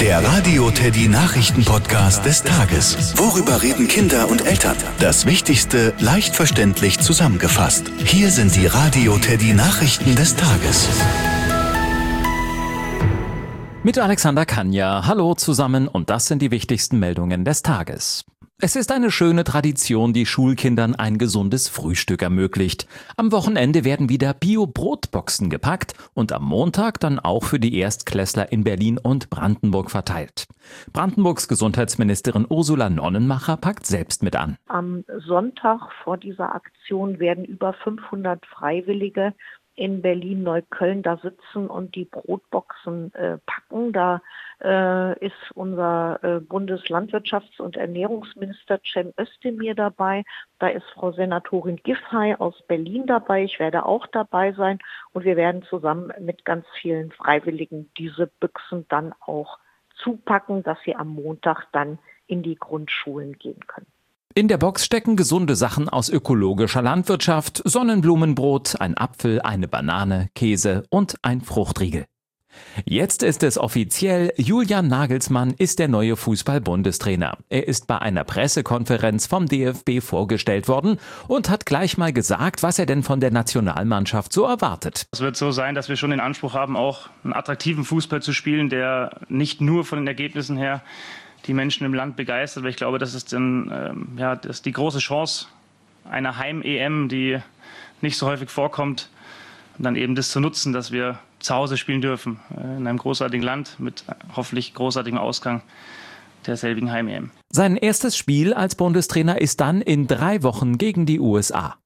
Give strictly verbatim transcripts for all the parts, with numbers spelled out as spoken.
Der Radio Teddy Nachrichten-Podcast des Tages. Worüber reden Kinder und Eltern? Das Wichtigste leicht verständlich zusammengefasst. Hier sind die Radio Teddy Nachrichten des Tages. Mit Alexander Kanja. Hallo zusammen und das sind die wichtigsten Meldungen des Tages. Es ist eine schöne Tradition, die Schulkindern ein gesundes Frühstück ermöglicht. Am Wochenende werden wieder Bio-Brotboxen gepackt und am Montag dann auch für die Erstklässler in Berlin und Brandenburg verteilt. Brandenburgs Gesundheitsministerin Ursula Nonnenmacher packt selbst mit an. Am Sonntag vor dieser Aktion werden über fünfhundert Freiwillige in Berlin-Neukölln da sitzen und die Brotboxen äh, packen. Da äh, ist unser äh, Bundeslandwirtschafts- und Ernährungsminister Cem Özdemir dabei. Da ist Frau Senatorin Giffey aus Berlin dabei. Ich werde auch dabei sein und wir werden zusammen mit ganz vielen Freiwilligen diese Büchsen dann auch zupacken, dass sie am Montag dann in die Grundschulen gehen können. In der Box stecken gesunde Sachen aus ökologischer Landwirtschaft, Sonnenblumenbrot, ein Apfel, eine Banane, Käse und ein Fruchtriegel. Jetzt ist es offiziell, Julian Nagelsmann ist der neue Fußball-Bundestrainer. Er ist bei einer Pressekonferenz vom D F B vorgestellt worden und hat gleich mal gesagt, was er denn von der Nationalmannschaft so erwartet. Es wird so sein, dass wir schon den Anspruch haben, auch einen attraktiven Fußball zu spielen, der nicht nur von den Ergebnissen her die Menschen im Land begeistert, weil ich glaube, das ist, dann, ähm, ja, das ist die große Chance einer Heim-E M, die nicht so häufig vorkommt, und dann eben das zu nutzen, dass wir zu Hause spielen dürfen, äh, in einem großartigen Land mit hoffentlich großartigem Ausgang der selbigen Heim-E M. Sein erstes Spiel als Bundestrainer ist dann in drei Wochen gegen die U S A.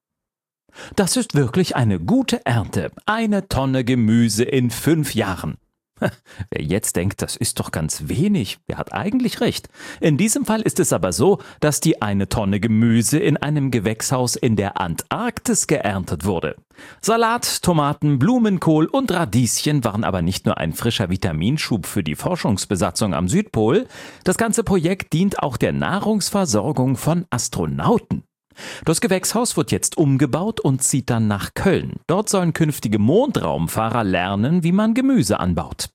Das ist wirklich eine gute Ernte, eine Tonne Gemüse in fünf Jahren. Wer jetzt denkt, das ist doch ganz wenig, der hat eigentlich recht. In diesem Fall ist es aber so, dass die eine Tonne Gemüse in einem Gewächshaus in der Antarktis geerntet wurde. Salat, Tomaten, Blumenkohl und Radieschen waren aber nicht nur ein frischer Vitaminschub für die Forschungsbesatzung am Südpol. Das ganze Projekt dient auch der Nahrungsversorgung von Astronauten. Das Gewächshaus wird jetzt umgebaut und zieht dann nach Köln. Dort sollen künftige Mondraumfahrer lernen, wie man Gemüse anbaut.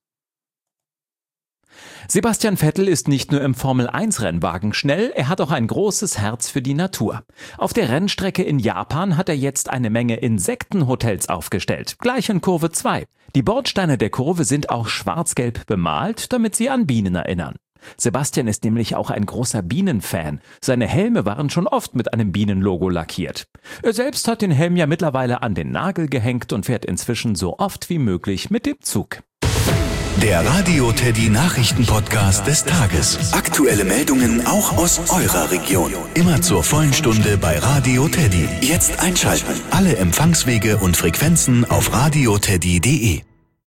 Sebastian Vettel ist nicht nur im Formel eins Rennwagen schnell, er hat auch ein großes Herz für die Natur. Auf der Rennstrecke in Japan hat er jetzt eine Menge Insektenhotels aufgestellt, gleich in Kurve zwei. Die Bordsteine der Kurve sind auch schwarz-gelb bemalt, damit sie an Bienen erinnern. Sebastian ist nämlich auch ein großer Bienenfan. Seine Helme waren schon oft mit einem Bienenlogo lackiert. Er selbst hat den Helm ja mittlerweile an den Nagel gehängt und fährt inzwischen so oft wie möglich mit dem Zug. Der Radio Teddy Nachrichten-Podcast des Tages. Aktuelle Meldungen auch aus eurer Region. Immer zur vollen Stunde bei Radio Teddy. Jetzt einschalten. Alle Empfangswege und Frequenzen auf radioteddy punkt de.